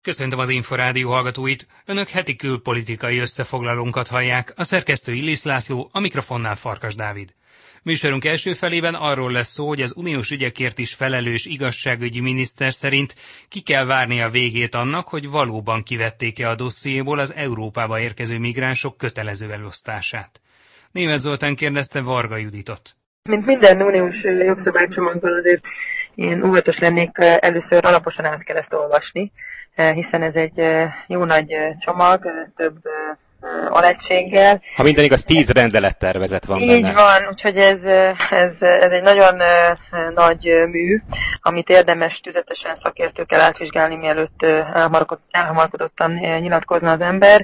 Köszöntöm az Inforádió hallgatóit! Önök heti külpolitikai összefoglalónkat hallják, a szerkesztő Illis László, a mikrofonnál Farkas Dávid. Műsorunk első felében arról lesz szó, hogy az uniós ügyekért is felelős igazságügyi miniszter szerint ki kell várni a végét annak, hogy valóban kivették-e a dossziéból az Európába érkező migránsok kötelező elosztását. Németh Zoltán kérdezte Varga Juditot. Mint minden uniós jogszabálycsomagban azért én óvatos lennék, először alaposan át kell ezt olvasni, hiszen ez egy jó nagy csomag, több alegységgel. Ha minden igaz, 10 rendelettervezet van benne. Így van, úgyhogy ez egy nagyon nagy mű, amit érdemes tüzetesen szakértőkkel átvizsgálni, mielőtt elhamarkodottan nyilatkozna az ember.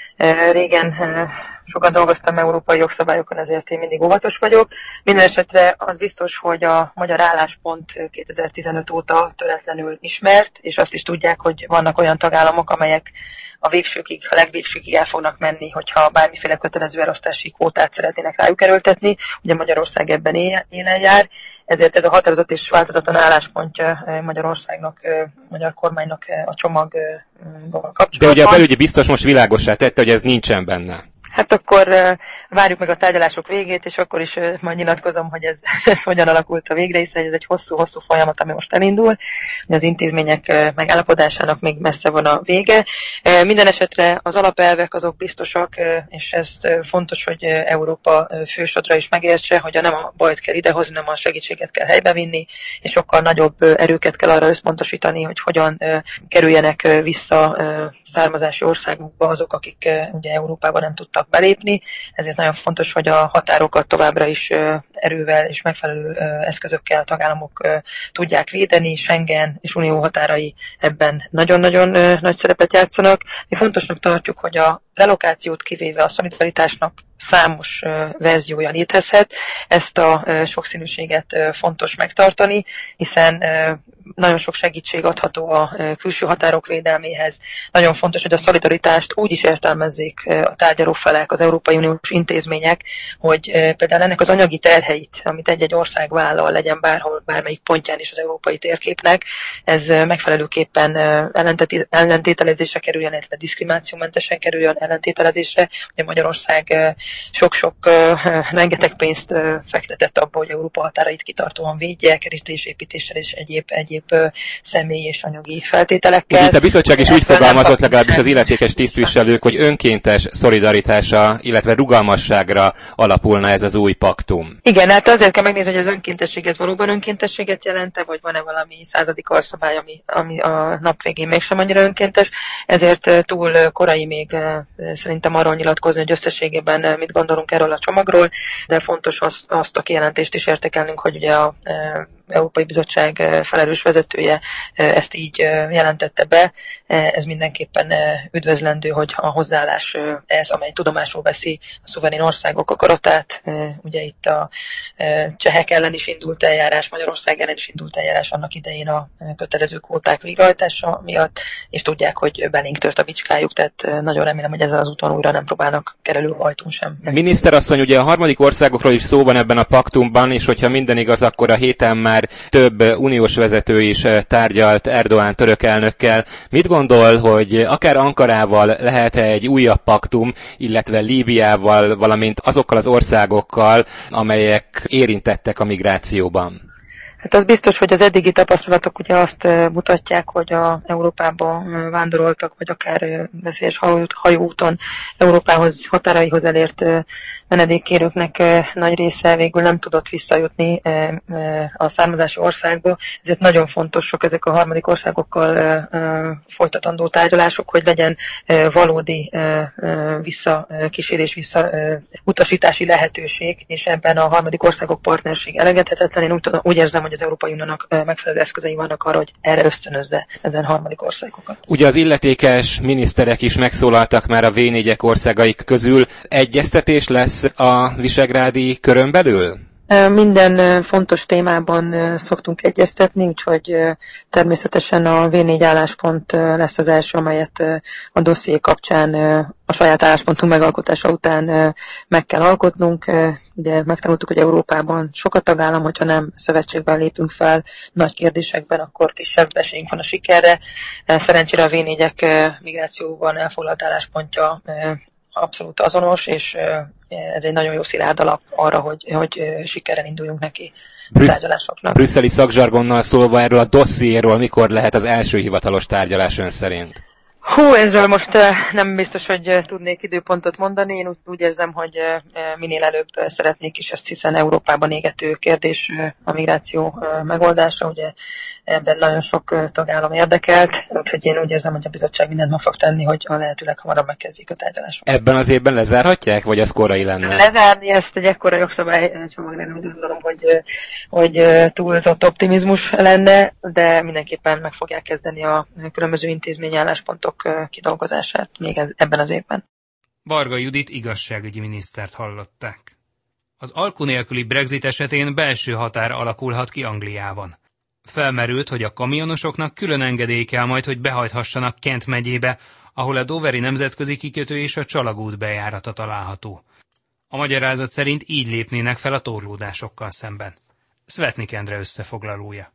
Régen sokat dolgoztam európai jogszabályokon, ezért én mindig óvatos vagyok. Minden esetre az biztos, hogy a magyar álláspont 2015 óta töretlenül ismert, és azt is tudják, hogy vannak olyan tagállamok, amelyek a legvégsőkig el fognak menni, hogyha bármiféle kötelező elosztási kvótát szeretnének rájuk erőltetni. Ugye Magyarország ebben élen jár, ezért ez a határozott és változatlan álláspontja Magyarországnak, magyar kormánynak a csomaggal kapcsolatban. De ugye a belügyi biztos most világossá tette, hogy ez nincsen benne. Hát akkor várjuk meg a tárgyalások végét, és akkor is majd nyilatkozom, hogy ez hogyan alakult a végre, hiszen ez egy hosszú folyamat, ami most elindul. Az intézmények megállapodásának még messze van a vége. Minden esetre az alapelvek azok biztosak, és ez fontos, hogy Európa fősodra is megértse, hogy nem a bajt kell idehozni, hanem a segítséget kell helybevinni, és sokkal nagyobb erőket kell arra összpontosítani, hogy hogyan kerüljenek vissza származási országokba azok, akik ugye Európában nem tudtak belépni, ezért nagyon fontos, hogy a határokat továbbra is erővel és megfelelő eszközökkel a tagállamok tudják védeni. Schengen és unió határai ebben nagyon-nagyon nagy szerepet játszanak. Mi fontosnak tartjuk, hogy a relokációt kivéve a szolidaritásnak számos verziója létezhet. Ezt a sokszínűséget fontos megtartani, hiszen nagyon sok segítség adható a külső határok védelméhez. Nagyon fontos, hogy a szolidaritást úgy is értelmezzék a tárgyalófelek, az Európai Uniós intézmények, hogy például ennek az anyagi terheit, amit egy-egy ország vállal, legyen bárhol, bármelyik pontján is az európai térképnek, ez megfelelőképpen ellentételezésre kerüljön, illetve diszkriminációmentesen kerüljön ellentételezésre. Ugye Magyarország sok-sok rengeteg pénzt fektetett abba, hogy Európa határait kitartóan védje, kerítésépítéssel és egyéb személyi és anyagi feltételekkel. Itt a bizottság is úgy fogalmazott, legalábbis az illetékes tisztviselők, hogy önkéntes szolidaritásra, illetve rugalmasságra alapulna ez az új paktum. Igen, hát azért kell megnézni, hogy az önkéntesség ez valóban önkéntességet jelent, vagy van-e valami századik alszabály, ami a nap végén mégsem annyira önkéntes. Ezért túl korai még szerintem arról nyilatkozni, hogy összességében mit gondolunk erről a csomagról, de fontos azt a kijelentést is értékelnünk, hogy ugye a Európai Bizottság felelős vezetője ezt így jelentette be. Ez mindenképpen üdvözlendő, hogy a hozzáállás ez, amely tudomásul veszi a szuverén országok akaratát. Ugye itt a csehek ellen is indult eljárás, Magyarország ellen is indult eljárás annak idején a kötelező kvóták végrehajtása miatt, és tudják, hogy belénk tört a bicskájuk, tehát nagyon remélem, hogy ezzel az úton újra nem próbálnak kerülő hajtón sem. Miniszterasszony, ugye a harmadik országokról is szó van ebben a paktumban, és hogyha minden igaz, akkor a héten már több uniós vezető is tárgyalt Erdoğan török elnökkel. Mit gondol, hogy akár Ankarával lehet-e egy újabb paktum, illetve Líbiával, valamint azokkal az országokkal, amelyek érintettek a migrációban? Hát az biztos, hogy az eddigi tapasztalatok ugye azt mutatják, hogy a Európába vándoroltak, vagy akár veszélyes hajóúton Európához, határaihoz elért menedékkérőknek nagy része végül nem tudott visszajutni a származási országba. Ezért nagyon fontosak ezek a harmadik országokkal folytatandó tárgyalások, hogy legyen valódi visszakísérés, visszautasítási lehetőség, és ebben a harmadik országok partnerség elengedhetetlen. Én úgy érzem, hogy az Európai Uniónak megfelelő eszközei vannak arra, hogy erre ösztönözze ezen harmadik országokat. Ugye az illetékes miniszterek is megszólaltak már a V4-ek országaik közül. Egyeztetés lesz a visegrádi körön belül? Minden fontos témában szoktunk egyeztetni, úgyhogy természetesen a V4 álláspont lesz az első, amelyet a dosszié kapcsán a saját álláspontunk megalkotása után meg kell alkotnunk. Ugye megtanultuk, hogy Európában sok a tagállam, hogyha nem szövetségben lépünk fel nagy kérdésekben, akkor kisebb esélyünk van a sikerre. Szerencsére a V4-ek migrációban elfoglalt álláspontja abszolút azonos, és ez egy nagyon jó szilárd alap arra, hogy sikerrel induljunk neki tárgyalásoknak. Brüsszeli szakzsargonnal szólva erről a dossziéről mikor lehet az első hivatalos tárgyalás ön szerint? Ezzel most nem biztos, hogy tudnék időpontot mondani. Én úgy érzem, hogy minél előbb szeretnék is ezt, hiszen Európában égető kérdés a migráció megoldása. Ugye ebben nagyon sok tagállam érdekelt, úgyhogy én úgy érzem, hogy a bizottság mindent meg fog tenni, hogy a lehetőleg hamarabb megkezdjék a tárgyalásokat. Ebben az évben lezárhatják, vagy az korai lenne? Lezárni ezt egy ekkora jogszabálycsomagra nem gondolom, hogy túlzott optimizmus lenne, de mindenképpen meg fogják kezdeni a különböző intézmény álláspontok kidolgozását még ebben az évben. Varga Judit igazságügyi minisztert hallották. Az alku nélküli Brexit esetén belső határ alakulhat ki Angliában. Felmerült, hogy a kamionosoknak külön engedély kell majd, hogy behajthassanak Kent megyébe, ahol a Doveri nemzetközi kikötő és a Csalagút bejárata található. A magyarázat szerint így lépnének fel a torlódásokkal szemben. Szvetnik Endre összefoglalója.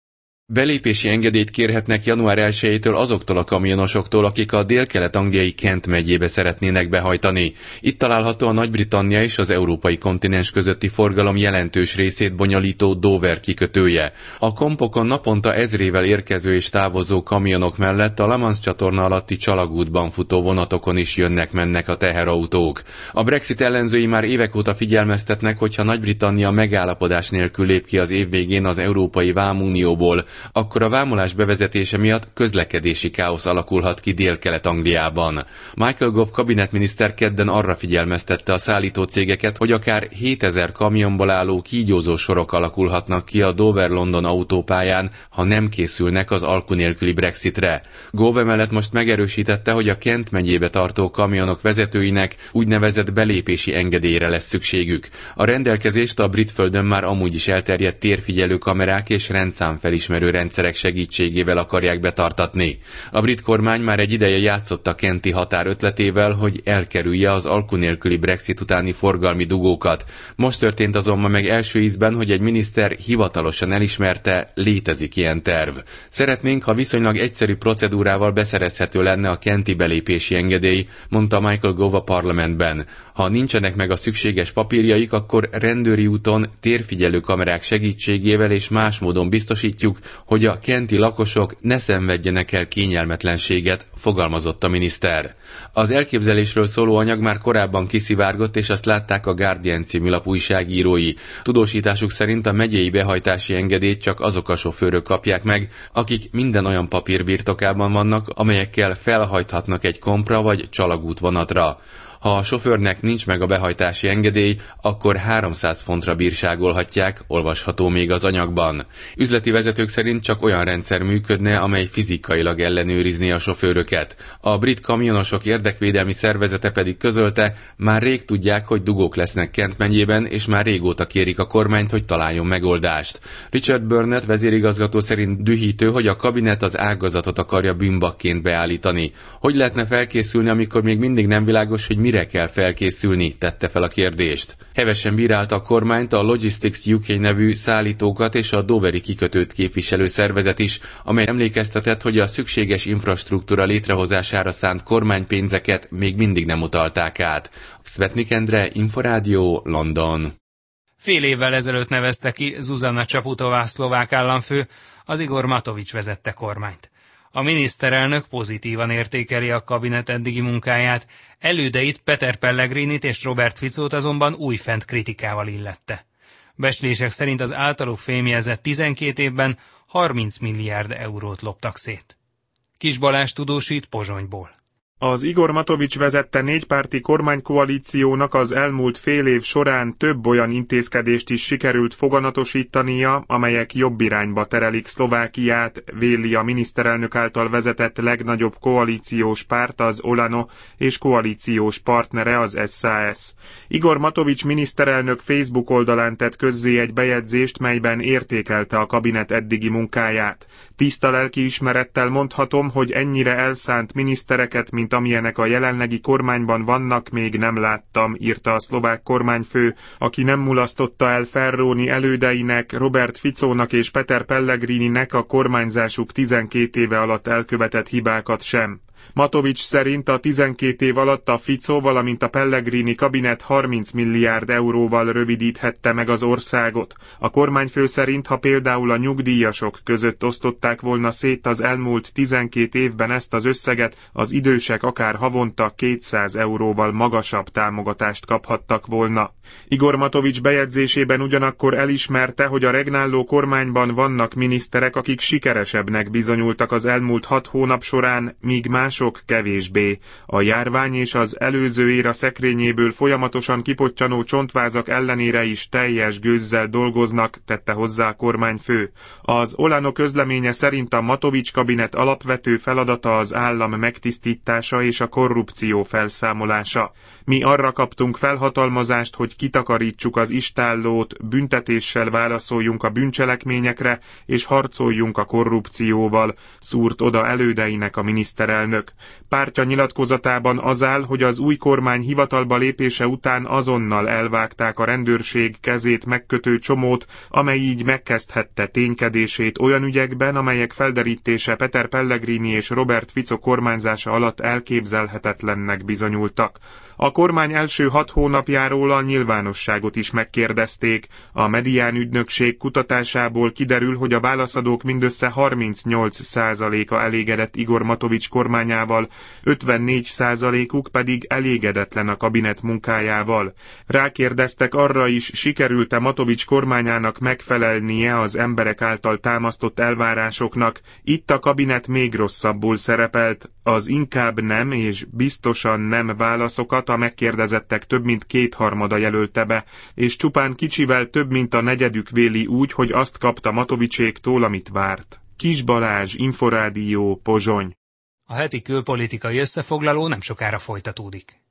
Belépési engedélyt kérhetnek január 1-től azoktól a kamionosoktól, akik a délkelet-angliai Kent megyébe szeretnének behajtani. Itt található a Nagy-Britannia és az európai kontinens közötti forgalom jelentős részét bonyolító Dover kikötője. A kompokon naponta ezrével érkező és távozó kamionok mellett a La Manche csatorna alatti Csalagútban futó vonatokon is jönnek-mennek a teherautók. A Brexit ellenzői már évek óta figyelmeztetnek, hogyha Nagy-Britannia megállapodás nélkül lép ki az év végén az Európai Vámunióból, akkor a vámolás bevezetése miatt közlekedési káosz alakulhat ki Délkelet-Angliában. Michael Gove kabinetminiszter kedden arra figyelmeztette a szállítócégeket, hogy akár 7000 kamionból álló kígyózó sorok alakulhatnak ki a Dover-London autópályán, ha nem készülnek az alku nélküli Brexitre. Gove mellett most megerősítette, hogy a Kent megyébe tartó kamionok vezetőinek úgynevezett belépési engedélyre lesz szükségük. A rendelkezést a brit földön már amúgy is elterjedt térfigyelő kamerák és rendszámfelismerő rendszerek segítségével akarják betartatni. A brit kormány már egy ideje játszott a kenti határ ötletével, hogy elkerülje az alku nélküli Brexit utáni forgalmi dugókat. Most történt azonban meg első ízben, hogy egy miniszter hivatalosan elismerte, létezik ilyen terv. Szeretnénk, ha viszonylag egyszerű procedúrával beszerezhető lenne a kenti belépési engedély, mondta Michael Gove a parlamentben. Ha nincsenek meg a szükséges papírjaik, akkor rendőri úton, térfigyelő kamerák segítségével és más módon biztosítjuk, hogy a kenti lakosok ne szenvedjenek el kényelmetlenséget, fogalmazott a miniszter. Az elképzelésről szóló anyag már korábban kiszivárgott, és azt látták a Guardian című lap újságírói. Tudósításuk szerint a megyei behajtási engedélyt csak azok a sofőrök kapják meg, akik minden olyan papír birtokában vannak, amelyekkel felhajthatnak egy kompra vagy Csalagút vonatra. Ha a sofőrnek nincs meg a behajtási engedély, akkor 300 fontra bírságolhatják, olvasható még az anyagban. Üzleti vezetők szerint csak olyan rendszer működne, amely fizikailag ellenőrizné a sofőröket. A brit kamionosok érdekvédelmi szervezete pedig közölte, már rég tudják, hogy dugók lesznek Kent megyében, és már régóta kérik a kormányt, hogy találjon megoldást. Richard Burnett vezérigazgató szerint dühítő, hogy a kabinet az ágazatot akarja bűnbakként beállítani. Hogy lehetne felkészülni, amikor még mindig nem világos, hogy mire kell felkészülni, tette fel a kérdést. Hevesen bírálta a kormányt a Logistics UK nevű szállítókat és a Doveri kikötőt képviselő szervezet is, amely emlékeztetett, hogy a szükséges infrastruktúra létrehozására szánt kormánypénzeket még mindig nem utalták át. Szvetnik Endre, Inforádió, London. Fél évvel ezelőtt nevezte ki Zuzana Čaputová szlovák államfő, az Igor Matovič vezette kormányt. A miniszterelnök pozitívan értékeli a kabinet eddigi munkáját, elődeit Peter Pellegrinit és Robert Ficót azonban újfent kritikával illette. Becslések szerint az általuk fémjelzett 12 évben 30 milliárd eurót loptak szét. Kis Balázs tudósít Pozsonyból. Az Igor Matovics vezette négypárti kormánykoalíciónak az elmúlt fél év során több olyan intézkedést is sikerült foganatosítania, amelyek jobb irányba terelik Szlovákiát, véli a miniszterelnök által vezetett legnagyobb koalíciós párt, az Olano, és koalíciós partnere, az SAS. Igor Matovics miniszterelnök Facebook oldalán tett közzé egy bejegyzést, melyben értékelte a kabinet eddigi munkáját. Tiszta lelkiismerettel mondhatom, hogy ennyire elszánt minisztereket, mint amilyenek a jelenlegi kormányban vannak, még nem láttam, írta a szlovák kormányfő, aki nem mulasztotta el felróni elődeinek, Robert Ficónak és Peter Pellegrininek a kormányzásuk 12 éve alatt elkövetett hibákat sem. Matovics szerint a 12 év alatt a Fico, valamint a Pellegrini kabinet 30 milliárd euróval rövidíthette meg az országot. A kormányfő szerint, ha például a nyugdíjasok között osztották volna szét az elmúlt 12 évben ezt az összeget, az idősek akár havonta 200 euróval magasabb támogatást kaphattak volna. Igor Matovics bejegyzésében ugyanakkor elismerte, hogy a regnáló kormányban vannak miniszterek, akik sikeresebbnek bizonyultak az elmúlt 6 hónap során, míg mások kevésbé. A járvány és az előző éra szekrényéből folyamatosan kipottyanó csontvázak ellenére is teljes gőzzel dolgoznak, tette hozzá a kormányfő. Az Olano közleménye szerint a Matovics kabinet alapvető feladata az állam megtisztítása és a korrupció felszámolása. Mi arra kaptunk felhatalmazást, hogy kitakarítsuk az istállót, büntetéssel válaszoljunk a bűncselekményekre és harcoljunk a korrupcióval, szúrt oda elődeinek a miniszterelnök. Pártja nyilatkozatában az áll, hogy az új kormány hivatalba lépése után azonnal elvágták a rendőrség kezét megkötő csomót, amely így megkezdhette ténykedését olyan ügyekben, amelyek felderítése Peter Pellegrini és Robert Fico kormányzása alatt elképzelhetetlennek bizonyultak. A kormány első 6 hónapjáról a nyilvánosságot is megkérdezték. A Medián ügynökség kutatásából kiderül, hogy a válaszadók mindössze 38%-a elégedett Igor Matovics kormányával, 54%-uk pedig elégedetlen a kabinet munkájával. Rákérdeztek arra is, sikerült-e Matovics kormányának megfelelnie az emberek által támasztott elvárásoknak. Itt a kabinet még rosszabbul szerepelt. Az inkább nem és biztosan nem válaszokat a megkérdezettek több mint 2/3 jelölte be, és csupán kicsivel több mint a negyedük véli úgy, hogy azt kapta Matovicséktól, amit várt. Kis Balázs, Inforádió, Pozsony. A heti külpolitikai összefoglaló nem sokára folytatódik.